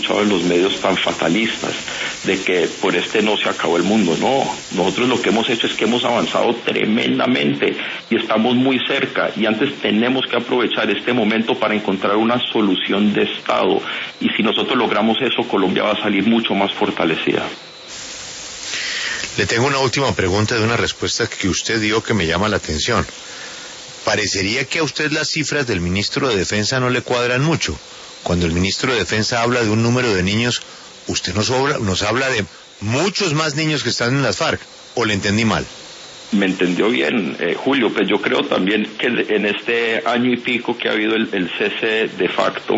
escuchado en los medios tan fatalistas, de que por no se acabó el mundo. No, nosotros lo que hemos hecho es que hemos avanzado tremendamente y estamos muy cerca, y antes tenemos que aprovechar este momento para encontrar una solución de Estado, y si nosotros logramos eso, Colombia va a salir mucho más fortalecida. Le tengo una última pregunta de una respuesta que usted dio que me llama la atención. Parecería que a usted las cifras del ministro de Defensa no le cuadran mucho. Cuando el ministro de Defensa habla de un número de niños, usted nos habla de muchos más niños que están en las FARC, ¿o le entendí mal? Me entendió bien, Julio, pues yo creo también que en este año y pico que ha habido el cese de facto,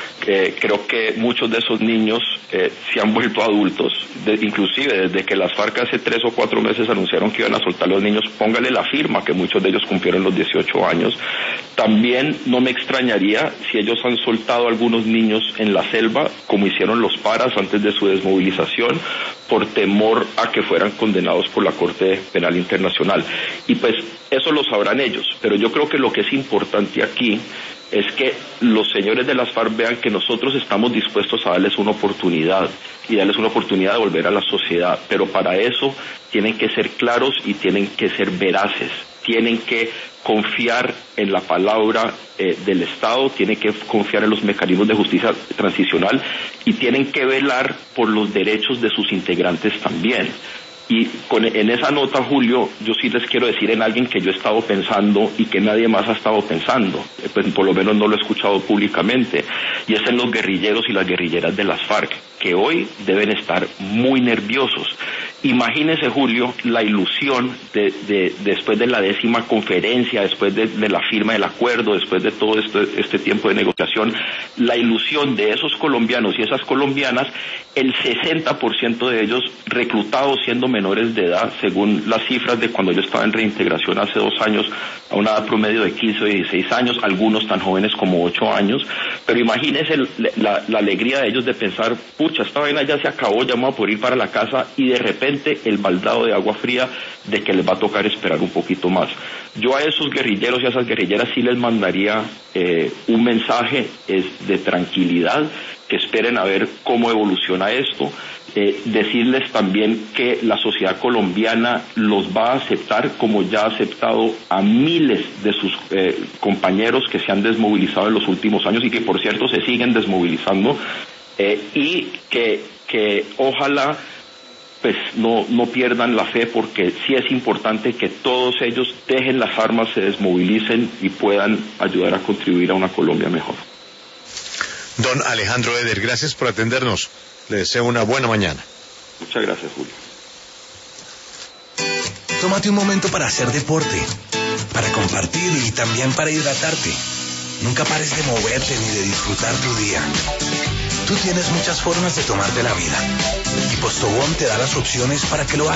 creo que muchos de esos niños se han vuelto adultos, inclusive desde que las FARC hace 3 o 4 meses anunciaron que iban a soltar a los niños, póngale la firma que muchos de ellos cumplieron los 18 años. También no me extrañaría si ellos han soltado a algunos niños en la selva, como hicieron los paras antes de su desmovilización, por temor a que fueran condenados por la Corte Penal Internacional. Y pues eso lo sabrán ellos, pero yo creo que lo que es importante aquí es que los señores de las FARC vean que nosotros estamos dispuestos a darles una oportunidad, y darles una oportunidad de volver a la sociedad, pero para eso tienen que ser claros y tienen que ser veraces, tienen que confiar en la palabra del Estado, tienen que confiar en los mecanismos de justicia transicional y tienen que velar por los derechos de sus integrantes también. Y en esa nota, Julio, yo sí les quiero decir en alguien que yo he estado pensando y que nadie más ha estado pensando, pues por lo menos no lo he escuchado públicamente, y es en los guerrilleros y las guerrilleras de las FARC, que hoy deben estar muy nerviosos. Imagínese, Julio, la ilusión después de la 10ª conferencia, después de la firma del acuerdo, después de todo este tiempo de negociación, la ilusión de esos colombianos y esas colombianas, el 60% de ellos reclutados siendo menores de edad, según las cifras de cuando yo estaba en reintegración hace 2 años, a una edad promedio de 15 o 16 años, algunos tan jóvenes como 8 años, pero imagínese la alegría de ellos de pensar, pucha, esta vaina ya se acabó, ya vamos a poder ir para la casa, y de repente el baldado de agua fría de que les va a tocar esperar un poquito más. Yo a esos guerrilleros y a esas guerrilleras sí les mandaría un mensaje de tranquilidad, que esperen a ver cómo evoluciona esto, decirles también que la sociedad colombiana los va a aceptar como ya ha aceptado a miles de sus compañeros que se han desmovilizado en los últimos años y que por cierto se siguen desmovilizando, y que ojalá pues no pierdan la fe, porque sí es importante que todos ellos dejen las armas, se desmovilicen y puedan ayudar a contribuir a una Colombia mejor. Don Alejandro Eder, gracias por atendernos. Le deseo una buena mañana. Muchas gracias, Julio. Tómate un momento para hacer deporte, para compartir y también para hidratarte. Nunca pares de moverte ni de disfrutar tu día. Tú tienes muchas formas de tomarte la vida y Postobón te da las opciones para que lo hagas.